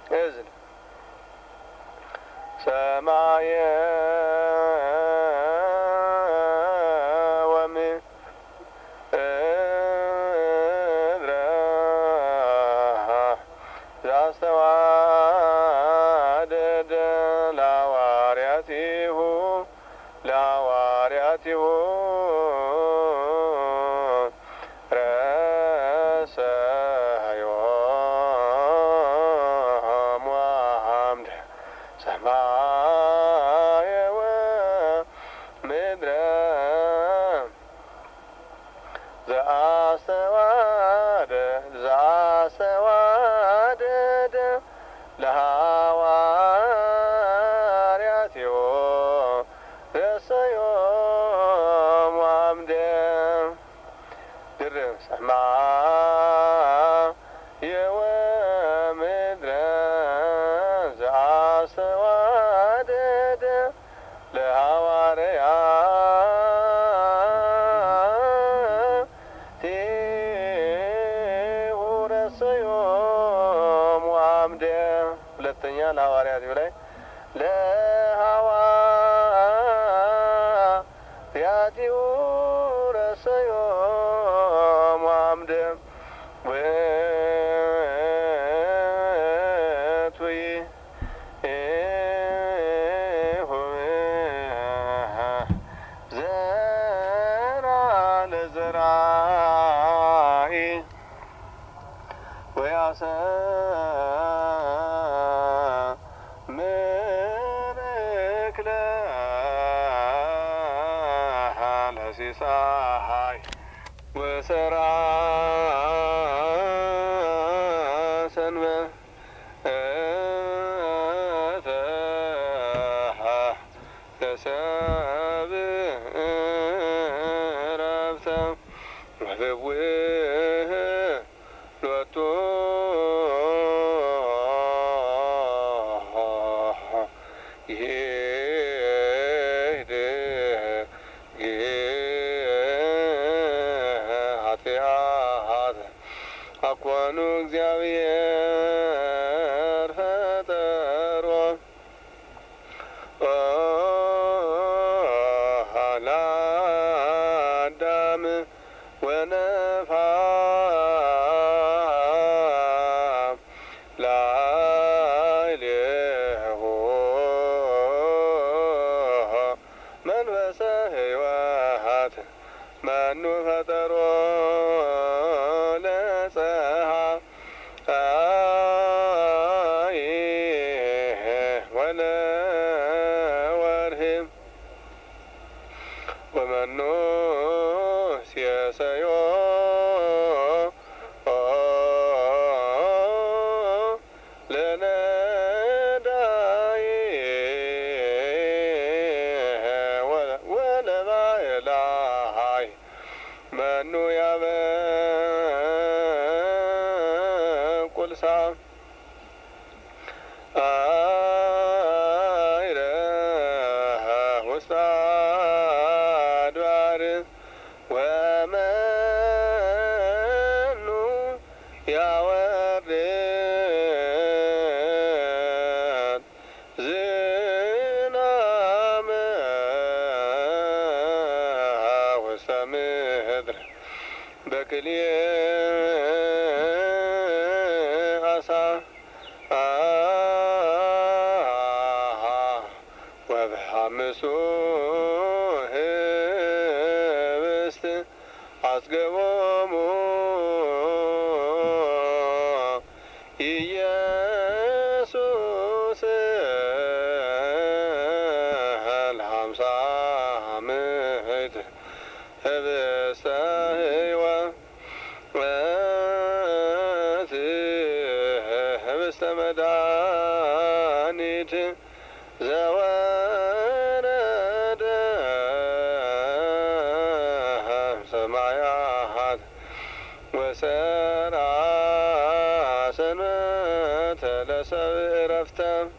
እዝን ሰማየ ወምድረ ዘአስተዋደደ ለሐዋርያቲሁ ረሰዮሙ አምደ ሰማየ ወምድረ ዘአስተዋደደ ለሐዋርያቲሁ ረሰዮሙ አምደ ድርብ ሰማየ ወምድረ ዘአስተዋደደ ለሐዋርያቲሁ ረሰዮሙ አምደ ሁለተኛ ለሐዋርያቲሁ ላይ ለሐዋርያቲሁ ረሰዮሙ አምደ ዘራ ለዘራኢ ወያሰምርክለ ለሲሳይ ወሰራ ሰንበተ ለሰብእ ዕረፍተ ወፍውህ ሎቱ ይሄድ ኃጢአት አኮኑ እግዚአብሔር ፈጠሮ ለአዳም ወነፋ ላዕሌሁ መንፈሰ ሕይወት መኑ ፈጠሮ ለፀሐይ ወለወርህ ወመኑ ሲሰዮ ለነዳይ ወለባዕላይ መኑ ያበቁል ሳም አይረ ውስተ አድባር ወመኑ ያወርድ ዝናመ ውስተ ምድር በክልኤ አሳ ወበሐምሱ ህብስት አስገቦሙ ኢየሱስ ለሃምሳ ምዕት ህብስተ ሕይወት ህብስተ መድኃኒት ዘወረደ ሰማያት ወሰራ ሰንበተ ለሰብእ ዕረፍተ